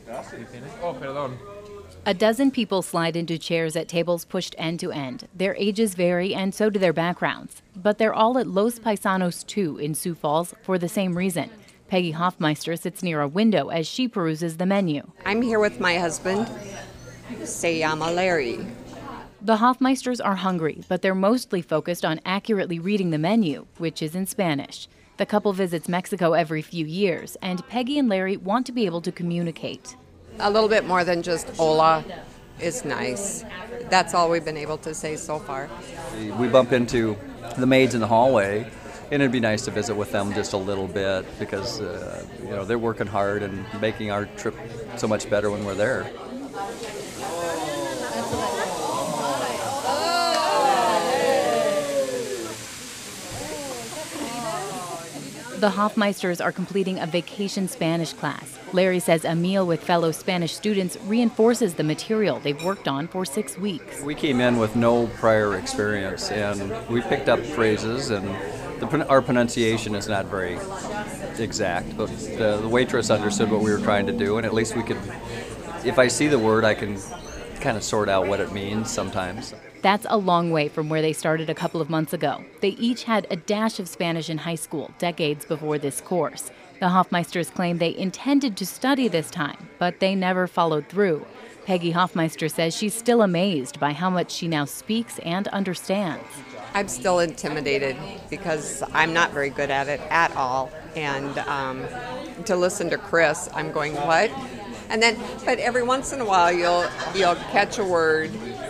Oh, perdón. A dozen people slide into chairs at tables pushed end to end. Their ages vary, and so do their backgrounds. But they're all at Los Paisanos 2 in Sioux Falls for the same reason. Peggy Hoffmeister sits near a window as she peruses the menu. I'm here with my husband, se llama Larry. The Hoffmeisters are hungry, but they're mostly focused on accurately reading the menu, which is in Spanish. The couple visits Mexico every few years, and Peggy and Larry want to be able to communicate. A little bit more than just hola is nice. That's all we've been able to say so far. We bump into the maids in the hallway, and it'd be nice to visit with them just a little bit because they're working hard and making our trip so much better when we're there. The Hoffmeisters are completing a vacation Spanish class. Larry says a meal with fellow Spanish students reinforces the material they've worked on for 6 weeks. We came in with no prior experience, and we picked up phrases, and our pronunciation is not very exact, but the waitress understood what we were trying to do, and at least we could, if I see the word, I can kind of sort out what it means sometimes. That's a long way from where they started a couple of months ago. They each had a dash of Spanish in high school, decades before this course. The Hoffmeisters claim they intended to study this time, but they never followed through. Peggy Hoffmeister says she's still amazed by how much she now speaks and understands. I'm still intimidated because I'm not very good at it at all. And to listen to Chris, I'm going, what? And then, but every once in a while you'll catch a word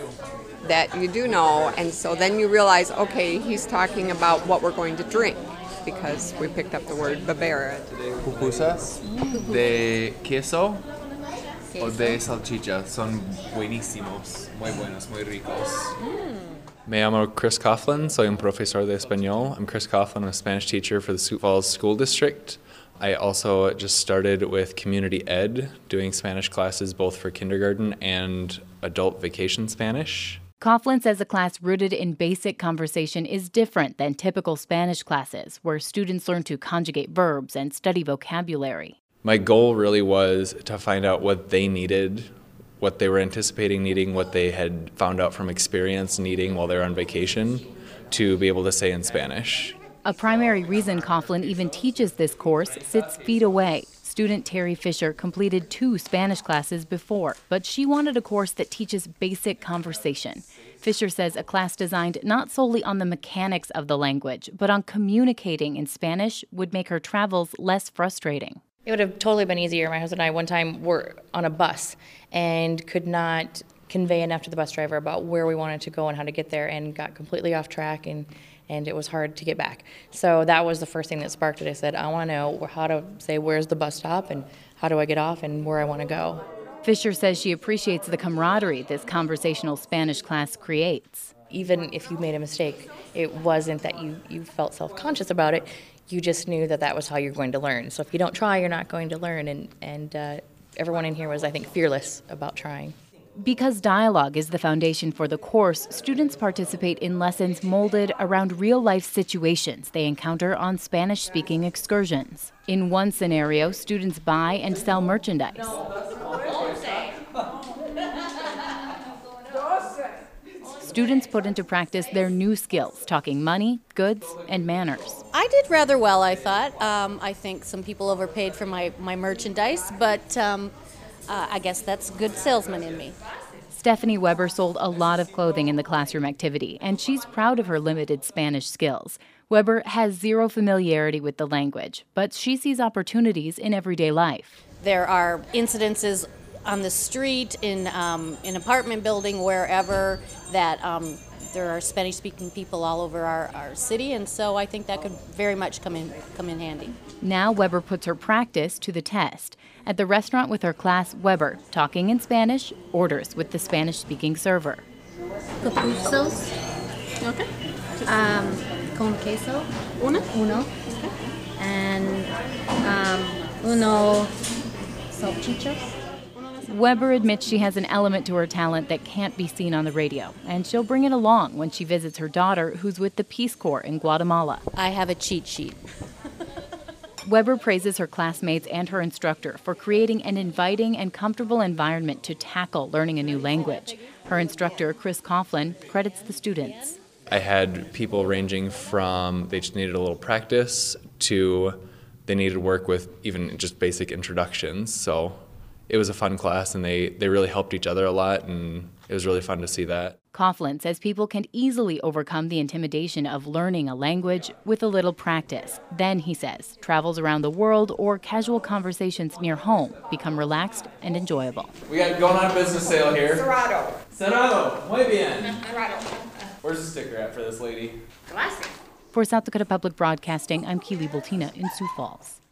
that you do know, and so then you realize, okay, he's talking about what we're going to drink because we picked up the word bebera. Pupusas de queso o de salchicha son buenísimos, muy buenos, muy ricos. Me llamo Chris Coughlin, soy un profesor de español. I'm Chris Coughlin, I'm a Spanish teacher for the Sioux Falls School District. I also just started with community ed, doing Spanish classes both for kindergarten and adult vacation Spanish. Coughlin says a class rooted in basic conversation is different than typical Spanish classes, where students learn to conjugate verbs and study vocabulary. My goal really was to find out what they needed, what they were anticipating needing, what they had found out from experience needing while they were on vacation, to be able to say in Spanish. A primary reason Coughlin even teaches this course sits feet away. Student Terry Fisher completed 2 Spanish classes before, but she wanted a course that teaches basic conversation. Fisher says a class designed not solely on the mechanics of the language, but on communicating in Spanish would make her travels less frustrating. It would have totally been easier. My husband and I one time were on a bus and could not convey enough to the bus driver about where we wanted to go and how to get there, and got completely off track, and it was hard to get back. So that was the first thing that sparked it. I said, I want to know how to say where's the bus stop and how do I get off and where I want to go. Fisher says she appreciates the camaraderie this conversational Spanish class creates. Even if you made a mistake, it wasn't that you felt self-conscious about it. You just knew that that was how you're going to learn. So if you don't try, you're not going to learn. And everyone in here was, I think, fearless about trying. Because dialogue is the foundation for the course, students participate in lessons molded around real-life situations they encounter on Spanish-speaking excursions. In one scenario, students buy and sell merchandise. Students put into practice their new skills, talking money, goods, and manners. I did rather well, I thought. I think some people overpaid for my merchandise, but I guess that's good salesman in me. Stephanie Weber sold a lot of clothing in the classroom activity, and she's proud of her limited Spanish skills. Weber has zero familiarity with the language, but she sees opportunities in everyday life. There are incidences on the street, in an apartment building, wherever, that there are Spanish-speaking people all over our city, and so I think that could very much come in handy. Now Weber puts her practice to the test. At the restaurant with her class, Weber, talking in Spanish, orders with the Spanish-speaking server. Pupusas. Okay. Con queso. Uno. Okay. And uno salchichas. Weber admits she has an element to her talent that can't be seen on the radio, and she'll bring it along when she visits her daughter, who's with the Peace Corps in Guatemala. I have a cheat sheet. Weber praises her classmates and her instructor for creating an inviting and comfortable environment to tackle learning a new language. Her instructor, Chris Coughlin, credits the students. I had people ranging from they just needed a little practice to they needed work with even just basic introductions. So it was a fun class, and they really helped each other a lot, and it was really fun to see that. Coughlin says people can easily overcome the intimidation of learning a language with a little practice. Then, he says, travels around the world or casual conversations near home become relaxed and enjoyable. We got going on a business sale here. Cerrado. Cerrado. Muy bien. Cerrado. Where's the sticker at for this lady? For South Dakota Public Broadcasting, I'm Keely Bultina in Sioux Falls.